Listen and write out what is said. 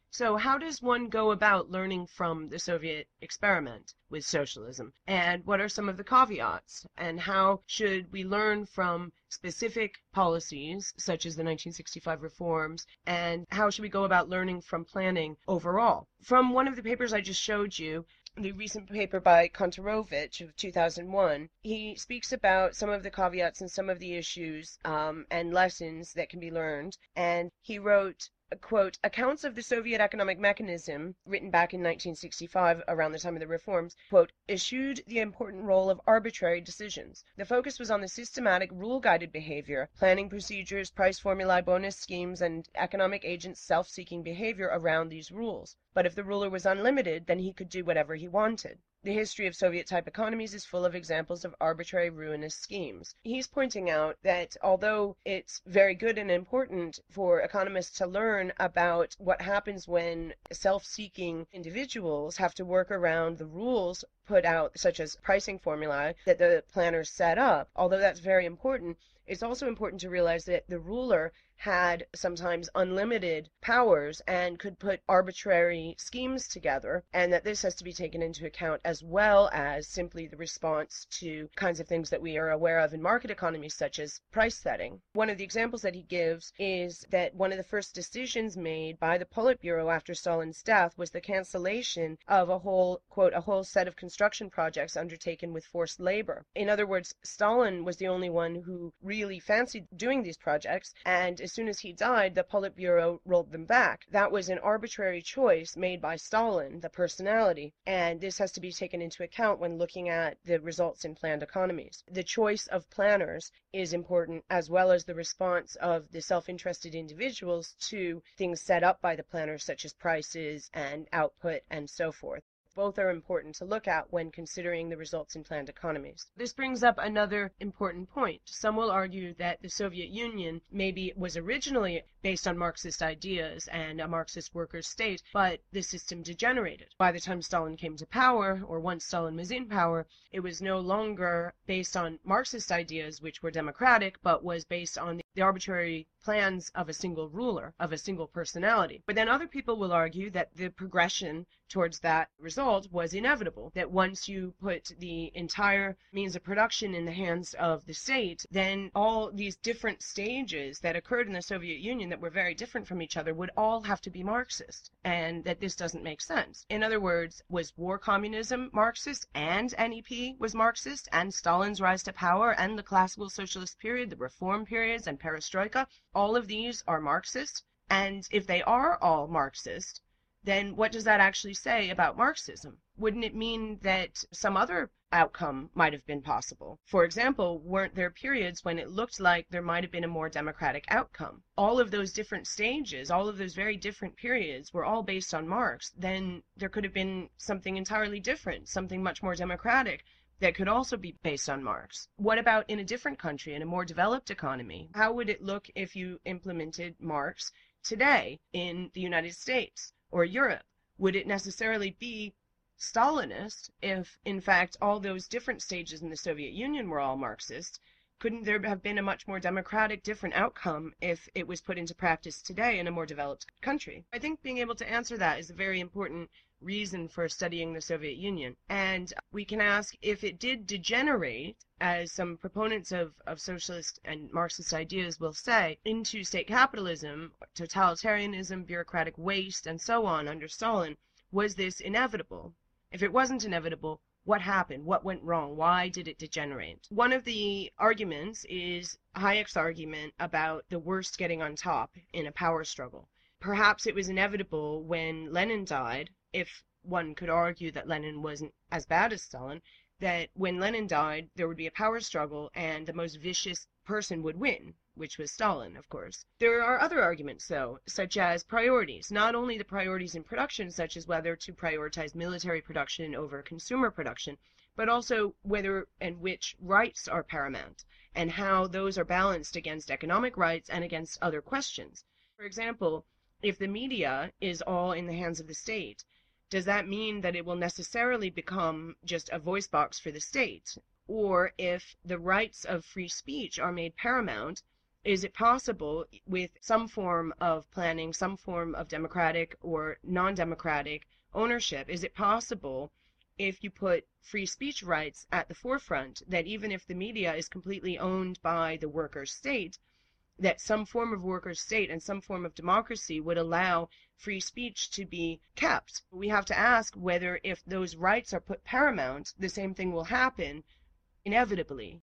So, how does one go about learning from the Soviet experiment with socialism? And what are some of the caveats? And how should we learn from specific policies, such as the 1965 reforms? And how should we go about learning from planning overall? From one of the papers I just showed you, the recent paper by Kontorovich of 2001, he speaks about some of the caveats and some of the issues and lessons that can be learned. And he wrote, quote, accounts of the Soviet economic mechanism, written back in 1965 around the time of the reforms, quote, eschewed the important role of arbitrary decisions. The focus was on the systematic, rule-guided behavior, planning procedures, price formulae, bonus schemes, and economic agents' self-seeking behavior around these rules. But if the ruler was unlimited, then he could do whatever he wanted. The history of Soviet-type economies is full of examples of arbitrary, ruinous schemes. He's pointing out that although it's very good and important for economists to learn about what happens when self-seeking individuals have to work around the rules put out, such as pricing formulae that the planners set up, although that's very important, it's also important to realize that the ruler had sometimes unlimited powers and could put arbitrary schemes together, and that this has to be taken into account as well as simply the response to kinds of things that we are aware of in market economies, such as price setting. One of the examples that he gives is that one of the first decisions made by the Politburo after Stalin's death was the cancellation of a whole, quote, a whole set of construction projects undertaken with forced labor. In other words, Stalin was the only one who really fancied doing these projects, and as soon as he died, the Politburo rolled them back. That was an arbitrary choice made by Stalin, the personality, and this has to be taken into account when looking at the results in planned economies. The choice of planners is important, as well as the response of the self-interested individuals to things set up by the planners, such as prices and output and so forth. Both are important to look at when considering the results in planned economies. This brings up another important point. Some will argue that the Soviet Union maybe was originally based on Marxist ideas and a Marxist workers' state, but the system degenerated. By the time Stalin came to power, or once Stalin was in power, it was no longer based on Marxist ideas, which were democratic, but was based on the arbitrary plans of a single ruler, of a single personality. But then other people will argue that the progression towards that result was inevitable, that once you put the entire means of production in the hands of the state, then all these different stages that occurred in the Soviet Union that were very different from each other would all have to be Marxist, and that this doesn't make sense. In other words, was war communism Marxist, and NEP was Marxist, and Stalin's rise to power, and the classical socialist period, the reform periods, and perestroika, all of these are Marxist? And if they are all Marxist, then what does that actually say about Marxism? Wouldn't it mean that some other outcome might have been possible? For example, weren't there periods when it looked like there might have been a more democratic outcome? All of those different stages, all of those very different periods were all based on Marx. Then there could have been something entirely different, something much more democratic, that could also be based on Marx. What about in a different country, in a more developed economy? How would it look if you implemented Marx today in the United States or Europe? Would it necessarily be Stalinist if, in fact, all those different stages in the Soviet Union were all Marxist? Couldn't there have been a much more democratic, different outcome if it was put into practice today in a more developed country? I think being able to answer that is a very important reason for studying the Soviet Union. And we can ask, if it did degenerate, as some proponents of socialist and Marxist ideas will say, into state capitalism, totalitarianism, bureaucratic waste, and so on under Stalin, was this inevitable? If it wasn't inevitable, what happened? What went wrong? Why did it degenerate? One of the arguments is Hayek's argument about the worst getting on top in a power struggle. Perhaps it was inevitable when Lenin died, if one could argue that Lenin wasn't as bad as Stalin, that when Lenin died, there would be a power struggle and the most vicious person would win, which was Stalin, of course. There are other arguments, though, such as priorities. Not only the priorities in production, such as whether to prioritize military production over consumer production, but also whether and which rights are paramount, and how those are balanced against economic rights and against other questions. For example, if the media is all in the hands of the state, does that mean that it will necessarily become just a voice box for the state? Or if the rights of free speech are made paramount, Is it possible, with some form of planning, some form of democratic or non-democratic ownership, is it possible, if you put free speech rights at the forefront, that even if the media is completely owned by the workers' state, that some form of workers' state and some form of democracy would allow free speech to be kept? We have to ask whether, if those rights are put paramount, the same thing will happen inevitably.